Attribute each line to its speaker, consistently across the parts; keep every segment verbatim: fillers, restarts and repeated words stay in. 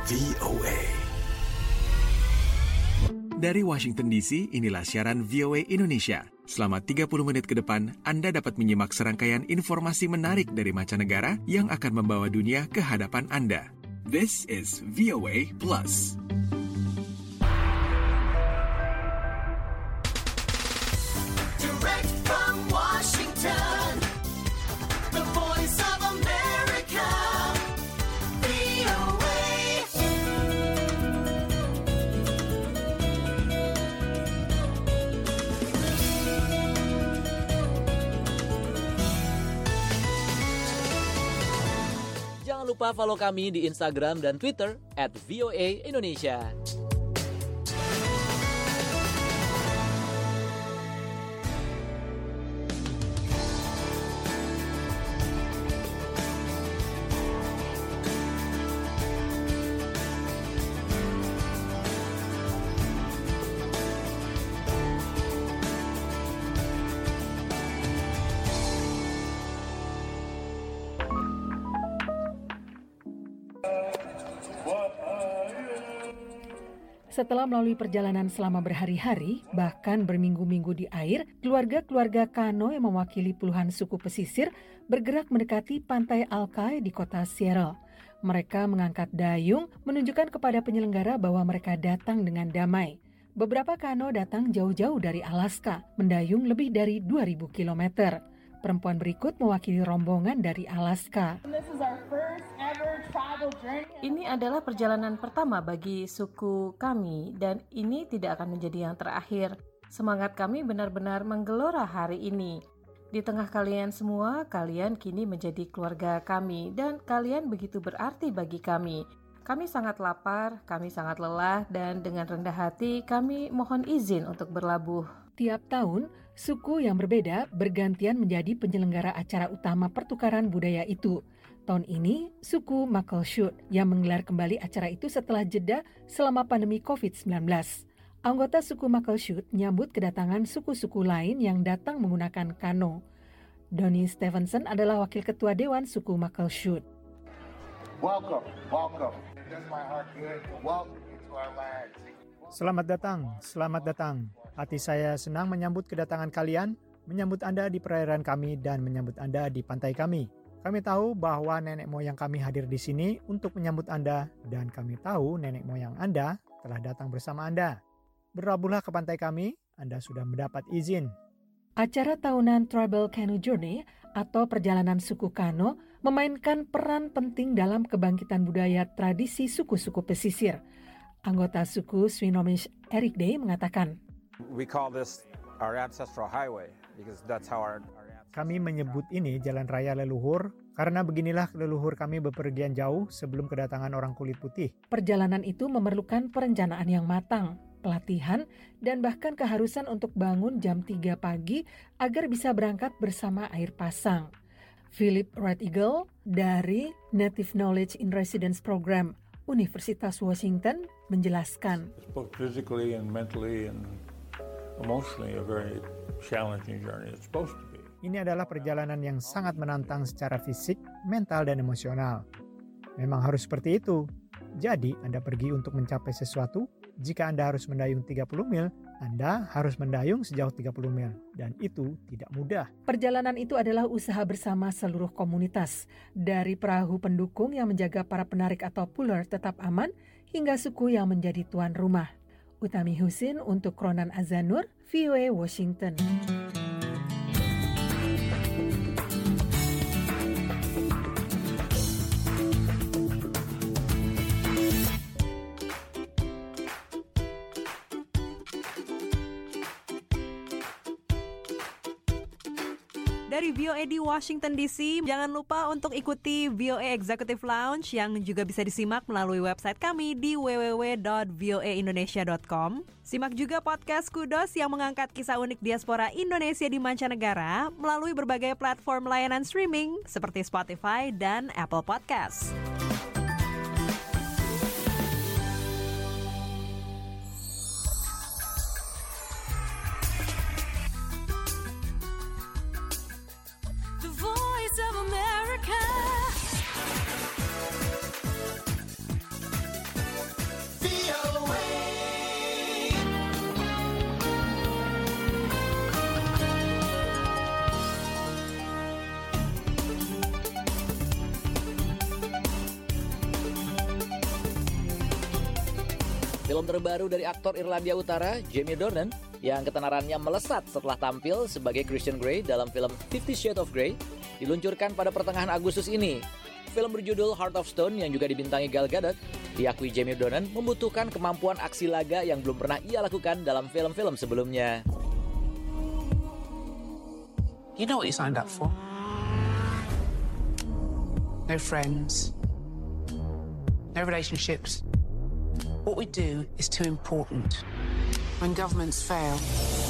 Speaker 1: V O A.
Speaker 2: Dari Washington D C, inilah siaran V O A Indonesia. Selama tiga puluh menit ke depan, Anda dapat menyimak serangkaian informasi menarik dari mancanegara yang akan membawa dunia ke hadapan Anda. This is V O A Plus.
Speaker 3: Direct from Washington, the voice of America, V O A.
Speaker 4: Jangan lupa follow kami di Instagram dan Twitter at V O A Indonesia.
Speaker 5: Setelah melalui perjalanan selama berhari-hari, bahkan berminggu-minggu di air, keluarga-keluarga Kano yang mewakili puluhan suku pesisir bergerak mendekati pantai Alkai di kota Seattle. Mereka mengangkat dayung, menunjukkan kepada penyelenggara bahwa mereka datang dengan damai. Beberapa Kano datang jauh-jauh dari Alaska, mendayung lebih dari dua ribu kilometer. Perempuan berikut mewakili rombongan dari Alaska.
Speaker 6: Ini adalah perjalanan pertama bagi suku kami dan ini tidak akan menjadi yang terakhir. Semangat kami benar-benar menggelora hari ini. Di tengah kalian semua, kalian kini menjadi keluarga kami dan kalian begitu berarti bagi kami. Kami sangat lapar, kami sangat lelah dan dengan rendah hati kami mohon izin untuk berlabuh.
Speaker 5: Tiap tahun, suku yang berbeda bergantian menjadi penyelenggara acara utama pertukaran budaya itu. Tahun ini, suku Muckleshoot yang menggelar kembali acara itu setelah jeda selama pandemi covid sembilan belas. Anggota suku Muckleshoot menyambut kedatangan suku-suku lain yang datang menggunakan kano. Donnie Stevenson adalah wakil ketua Dewan suku Muckleshoot.
Speaker 7: Welcome, welcome. It does my heart good to welcome you to our land.
Speaker 8: Selamat datang, selamat datang. Hati saya senang menyambut kedatangan kalian, menyambut Anda di perairan kami dan menyambut Anda di pantai kami. Kami tahu bahwa nenek moyang kami hadir di sini untuk menyambut Anda dan kami tahu nenek moyang Anda telah datang bersama Anda. Berlabuhlah ke pantai kami, Anda sudah mendapat izin.
Speaker 5: Acara tahunan Tribal Canoe Journey atau perjalanan suku Kano memainkan peran penting dalam kebangkitan budaya tradisi suku-suku pesisir. Anggota suku Swinomish Eric Day mengatakan,
Speaker 9: We call this our ancestral highway because that's how our, our ancestors...
Speaker 8: Kami menyebut ini jalan raya leluhur karena beginilah leluhur kami bepergian jauh sebelum kedatangan orang kulit putih.
Speaker 5: Perjalanan itu memerlukan perencanaan yang matang, pelatihan, dan bahkan keharusan untuk bangun jam tiga pagi agar bisa berangkat bersama air pasang. Philip Red Eagle dari Native Knowledge in Residence Program Universitas Washington menjelaskan.
Speaker 10: It's both physically and mentally and emotionally a very challenging journey. It's supposed to be.
Speaker 8: Ini adalah perjalanan yang sangat menantang secara fisik, mental, dan emosional. Memang harus seperti itu. Jadi, Anda pergi untuk mencapai sesuatu. Jika Anda harus mendayung tiga puluh mil, Anda harus mendayung sejauh tiga puluh mil. Dan itu tidak mudah.
Speaker 5: Perjalanan itu adalah usaha bersama seluruh komunitas. Dari perahu pendukung yang menjaga para penarik atau puller tetap aman, hingga suku yang menjadi tuan rumah. Utami Husin untuk Kronan Azanur, V O A Washington.
Speaker 11: Dari V O A di Washington D C, jangan lupa untuk ikuti V O A Executive Lounge yang juga bisa disimak melalui website kami di w w w dot v o a indonesia dot com. Simak juga podcast Kudos yang mengangkat kisah unik diaspora Indonesia di mancanegara melalui berbagai platform layanan streaming seperti Spotify dan Apple Podcasts.
Speaker 3: Of America.
Speaker 4: Film terbaru dari aktor Irlandia Utara, Jamie Dornan, yang ketenarannya melesat setelah tampil sebagai Christian Grey dalam film Fifty Shades of Grey, diluncurkan pada pertengahan Agustus ini. Film berjudul Heart of Stone yang juga dibintangi Gal Gadot, diakui Jamie Dornan membutuhkan kemampuan aksi laga yang belum pernah ia lakukan dalam film-film sebelumnya.
Speaker 1: You know what you signed up for? No friends, no relationships. What we do is too important. When governments fail,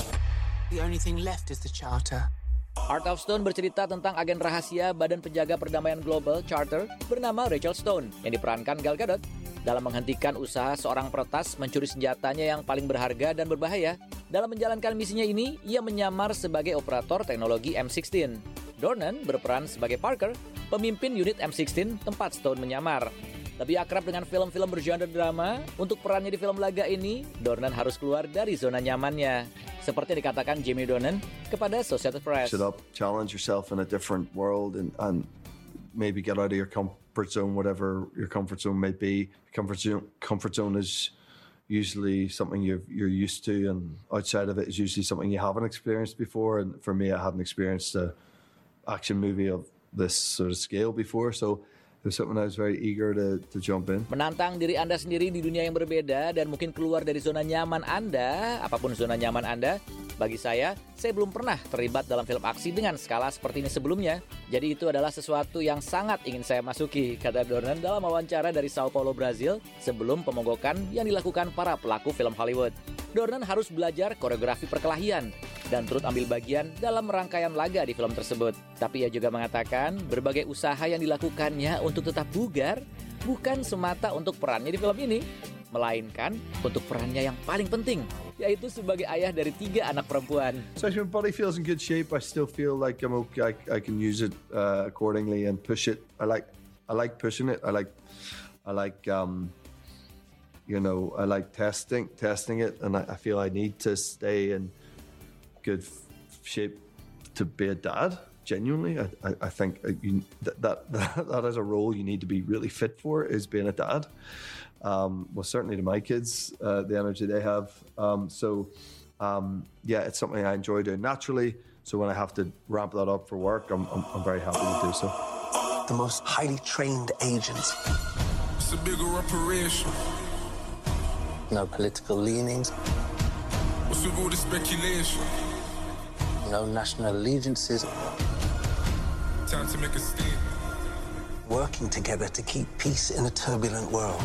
Speaker 1: the only thing left is the Charter.
Speaker 4: Heart of Stone bercerita tentang agen rahasia Badan Penjaga Perdamaian Global Charter bernama Rachel Stone yang diperankan Gal Gadot dalam menghentikan usaha seorang peretas mencuri senjatanya yang paling berharga dan berbahaya. Dalam menjalankan misinya ini, ia menyamar sebagai operator teknologi M enam belas. Dornan berperan sebagai Parker, pemimpin unit M enam belas tempat Stone menyamar. Lebih akrab dengan film-film bergenre drama, untuk perannya di film laga ini, Dornan harus keluar dari zona nyamannya. Seperti dikatakan Jamie Dornan kepada Associated Press.
Speaker 12: Shut up, challenge yourself in a different world and, and maybe get out of your comfort zone, whatever your comfort zone may be. Comfort zone, comfort zone is usually something you're, you're used to, and outside of it is usually something you haven't experienced before. And for me, I hadn't experienced an action movie of this sort of scale before, so it was something I was very eager to, to jump in.
Speaker 4: Menantang diri Anda sendiri di dunia yang berbeda dan mungkin keluar dari zona nyaman Anda, apapun zona nyaman Anda, bagi saya, saya belum pernah terlibat dalam film aksi dengan skala seperti ini sebelumnya. Jadi itu adalah sesuatu yang sangat ingin saya masuki, kata Dornan dalam wawancara dari Sao Paulo, Brazil, sebelum pemogokan yang dilakukan para pelaku film Hollywood. Dornan harus belajar koreografi perkelahian dan turut ambil bagian dalam rangkaian laga di film tersebut. Tapi ia juga mengatakan berbagai usaha yang dilakukannya untuk tetap bugar bukan semata untuk perannya di film ini, melainkan untuk perannya yang paling penting, yaitu sebagai ayah dari tiga anak perempuan.
Speaker 12: So if my body feels in good shape, I still feel like I'm okay. I, I can use it uh, accordingly and push it. I like, I like pushing it. I like, I like, um, you know, I like testing, testing it, and I, I feel I need to stay in good f- shape to be a dad. Genuinely, I, I, I think you, that, that that is a role you need to be really fit for, is being a dad. Um, well, certainly to my kids, uh, the energy they have. Um, so, um, yeah, it's something I enjoy doing naturally. So when I have to ramp that up for work, I'm, I'm, I'm very happy to do so.
Speaker 1: The most highly trained agents.
Speaker 13: It's a bigger operation.
Speaker 1: No political leanings.
Speaker 13: What's with all the speculation?
Speaker 1: No national allegiances.
Speaker 13: Time to make a statement.
Speaker 1: Working together to keep peace in a turbulent world.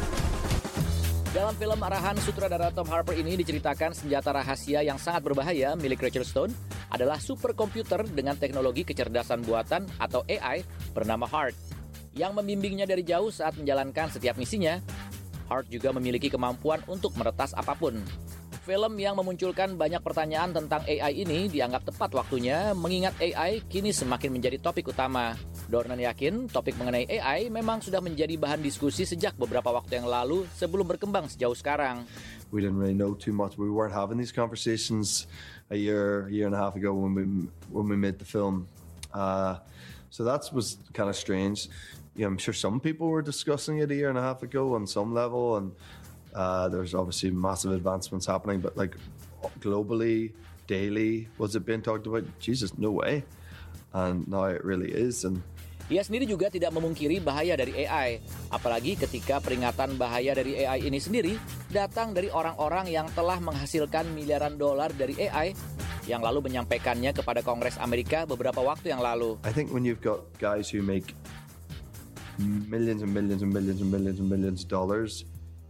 Speaker 4: Dalam film arahan sutradara Tom Harper ini diceritakan senjata rahasia yang sangat berbahaya milik Rachel Stone adalah superkomputer dengan teknologi kecerdasan buatan atau A I bernama Heart, yang membimbingnya dari jauh saat menjalankan setiap misinya. Heart juga memiliki kemampuan untuk meretas apapun. Film yang memunculkan banyak pertanyaan tentang A I ini dianggap tepat waktunya, mengingat A I kini semakin menjadi topik utama. Dornan yakin topik mengenai A I memang sudah menjadi bahan diskusi sejak beberapa waktu yang lalu sebelum berkembang sejauh sekarang.
Speaker 12: We didn't really know too much. We weren't having these conversations a year, year and a half ago when we when we made the film. Uh, so that was kind of strange. Yeah, I'm sure some people were discussing it a year and a half ago on some level, and Uh, there's obviously massive advancements happening, but like globally, daily, was it being talked about? Jesus, no way. And now it really is. And
Speaker 4: ia sendiri juga tidak memungkiri bahaya dari A I, apalagi ketika peringatan bahaya dari A I ini sendiri datang dari orang-orang yang telah menghasilkan miliaran dolar dari A I, yang lalu menyampaikannya kepada Kongres Amerika beberapa waktu yang lalu.
Speaker 12: I think when you've got guys who make millions and millions and millions and millions and millions of dollars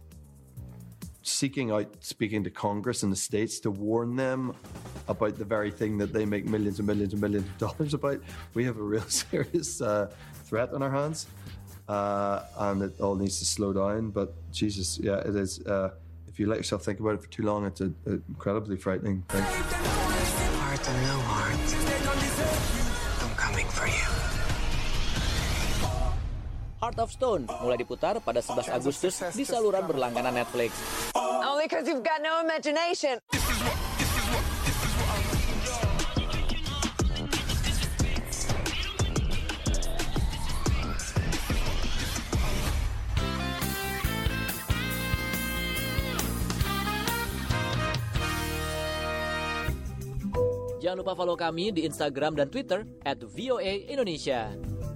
Speaker 12: seeking out speaking to Congress in the States to warn them about the very thing that they make millions and millions and millions of dollars about, we have a real serious uh, threat on our hands, uh, and it all needs to slow down. But Jesus, yeah, it is. Uh, if you let yourself think about it for too long, it's an incredibly frightening thing.
Speaker 1: Heart or no heart, I'm coming for you.
Speaker 4: Heart of Stone mulai diputar pada sebelas Agustus di saluran berlangganan Netflix.
Speaker 14: Only because you've got no imagination.
Speaker 4: Jangan lupa follow kami di Instagram dan Twitter at V O A Indonesia.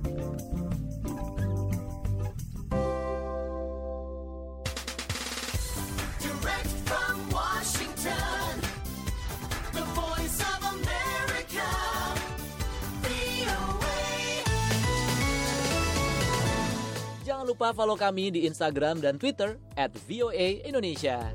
Speaker 3: Direct from Washington, the voice of America, V O A.
Speaker 4: Jangan lupa follow kami di Instagram dan Twitter at V O A Indonesia.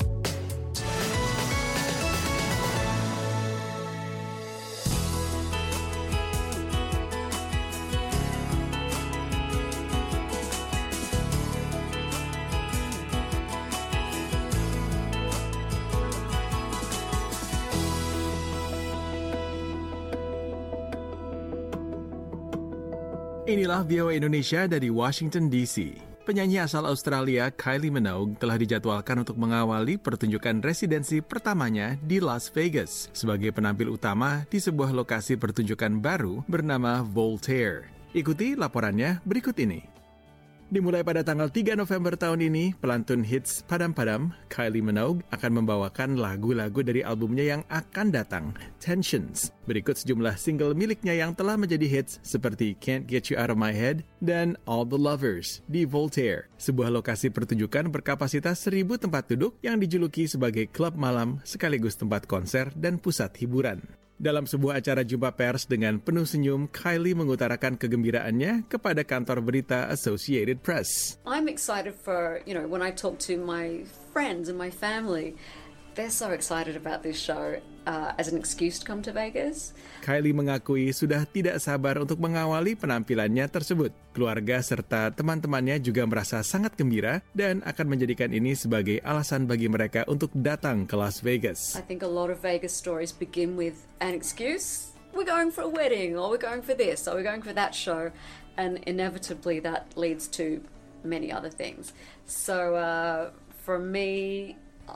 Speaker 2: Inilah V O A Indonesia dari Washington D C. Penyanyi asal Australia Kylie Minogue telah dijadwalkan untuk mengawali pertunjukan residensi pertamanya di Las Vegas sebagai penampil utama di sebuah lokasi pertunjukan baru bernama Voltaire. Ikuti laporannya berikut ini. Dimulai pada tanggal tiga November tahun ini, pelantun hits Padam Padam, Kylie Minogue akan membawakan lagu-lagu dari albumnya yang akan datang, Tensions. Berikut sejumlah single miliknya yang telah menjadi hits seperti Can't Get You Out of My Head dan All the Lovers di Voltaire, sebuah lokasi pertunjukan berkapasitas seribu tempat duduk yang dijuluki sebagai klub malam sekaligus tempat konser dan pusat hiburan. Dalam sebuah acara jumpa pers dengan penuh senyum, Kylie mengutarakan kegembiraannya kepada kantor berita Associated Press.
Speaker 15: I'm excited for, you know, when I talk to my friends and my family, they're so excited about this show uh, as an excuse to come to Vegas.
Speaker 2: Kylie mengakui sudah tidak sabar untuk mengawali penampilannya tersebut. Keluarga serta teman-temannya juga merasa sangat gembira dan akan menjadikan ini sebagai alasan bagi mereka untuk datang ke Las Vegas.
Speaker 15: I think a lot of Vegas stories begin with an excuse. We're going for a wedding, or we're going for this, or we're going for that show. And inevitably that leads to many other things. So uh, for me,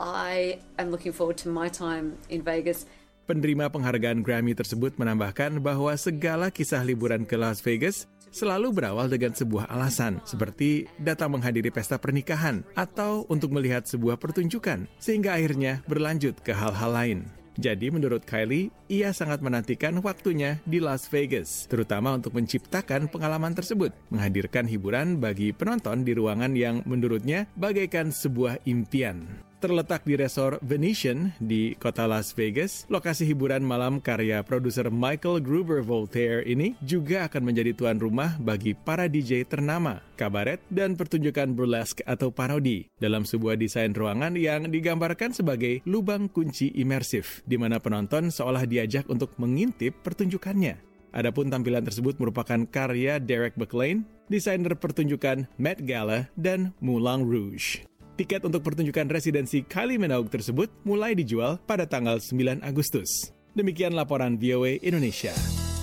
Speaker 15: I am looking forward to my time in Vegas.
Speaker 2: Penerima penghargaan Grammy tersebut menambahkan bahwa segala kisah liburan ke Las Vegas selalu berawal dengan sebuah alasan, seperti datang menghadiri pesta pernikahan atau untuk melihat sebuah pertunjukan, sehingga akhirnya berlanjut ke hal-hal lain. Jadi menurut Kylie, ia sangat menantikan waktunya di Las Vegas, terutama untuk menciptakan pengalaman tersebut, menghadirkan hiburan bagi penonton di ruangan yang menurutnya bagaikan sebuah impian. Terletak di resort Venetian di kota Las Vegas, lokasi hiburan malam karya produser Michael Gruber Voltaire ini juga akan menjadi tuan rumah bagi para D J ternama, kabaret, dan pertunjukan burlesque atau parodi dalam sebuah desain ruangan yang digambarkan sebagai lubang kunci imersif, di mana penonton seolah diajak untuk mengintip pertunjukannya. Adapun tampilan tersebut merupakan karya Derek McLean, desainer pertunjukan Met Gala dan Moulin Rouge. Tiket untuk pertunjukan residensi Kylie Minogue tersebut mulai dijual pada tanggal sembilan Agustus. Demikian laporan V O A Indonesia.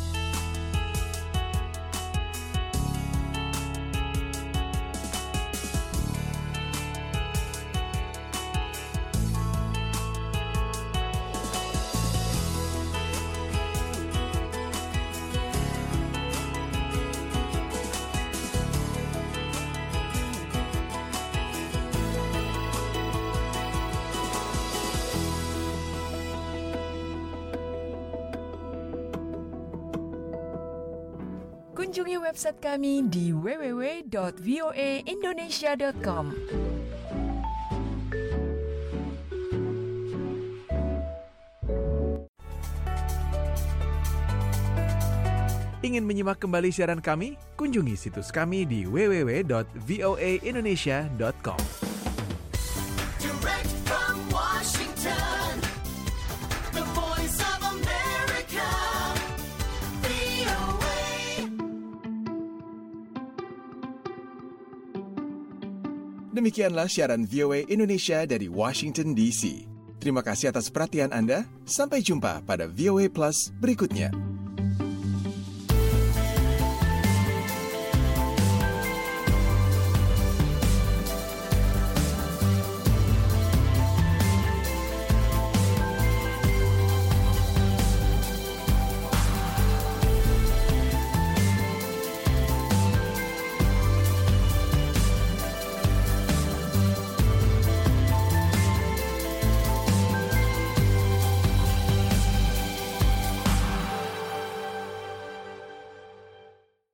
Speaker 16: Kunjungi website kami di w w w dot v o a indonesia dot com.
Speaker 2: Ingin menyimak kembali siaran kami? Kunjungi situs kami di w w w dot v o a indonesia dot com.
Speaker 3: Direct from Washington, the voice of America, V O A.
Speaker 2: Demikianlah siaran V O A Indonesia dari Washington D C. Terima kasih atas perhatian Anda. Sampai jumpa pada V O A Plus berikutnya.